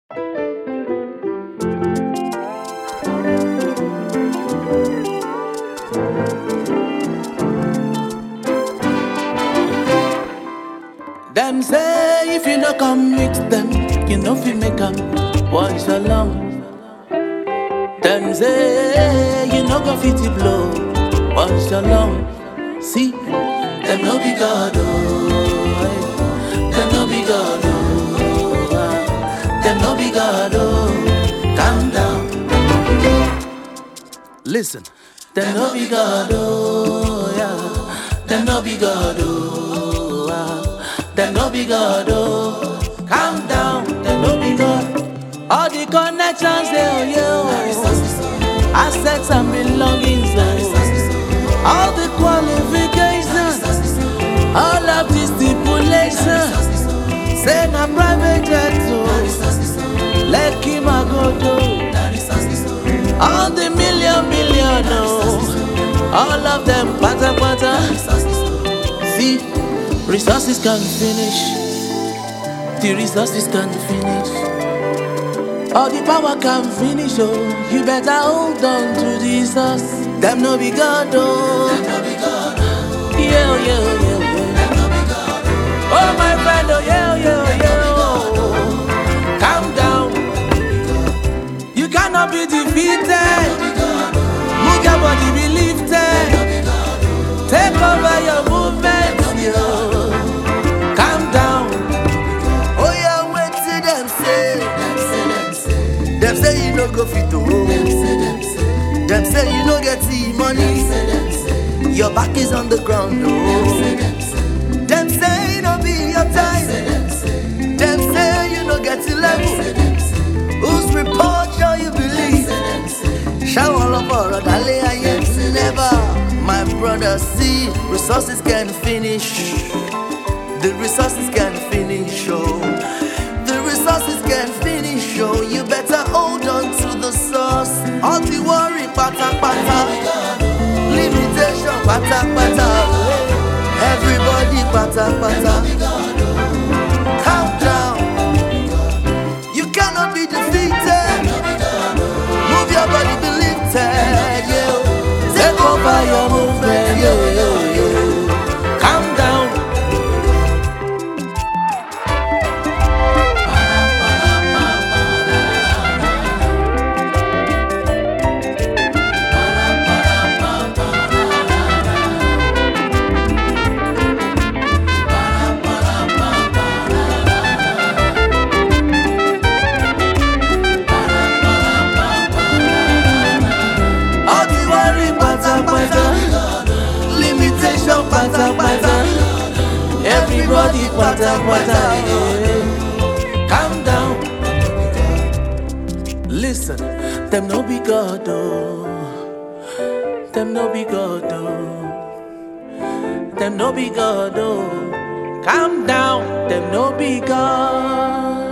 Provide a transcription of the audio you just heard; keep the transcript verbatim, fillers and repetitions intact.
Them say if you no come mix them, you know fi make them once along. Them say you no go fit to blow once along. See, them no be God oh, them no be God oh, ah. Them no be God oh. Calm down. Listen, them no be God oh, yeah. Them no be God oh, ah. Them no be God oh. Calm down, them no be God. All the connections they owe you, assets and belongings, oh. All the qualifications, all of the stipulations. Say na private jet oh, let him a go do. All the million million oh, all of them pata pata. See, resources can't finish. The resources can't finish. All the power can finish, oh. You better hold on to Jesus. Them no be God, oh. Them no be God, oh. Yeah, yeah, yeah, yeah. Them no be God, oh. Oh, my friend, oh, yeah, yeah, yeah, oh. Calm down. You cannot be defeated. Move your body, be lifted. Take over your movement, yo. Calm down. Oh, yeah, wait till them say. Them say you no go fit to roll. Them say you no get the money. Your back is on the ground, oh. Them say you no be your time. Them say you no get the level. Whose report shall you believe? Shall all of our Dale I yet never. My brother, see, resources can finish. The resources can finish, oh. The resources can finish, oh. You better hold on to the source. All the worry, pata pata. Limitation, pata pata. Everybody, pata pata. Calm down. You cannot be defeated. Move your body, be lifted, yeah. Take over your movement, yo, yo, yo. Calm down. Limitation, pata pata. Everybody, pata pata. Yeah. Calm down. Listen, them no be God, oh. Them no be God, oh. Them no be God, oh. Calm down. Them no be God.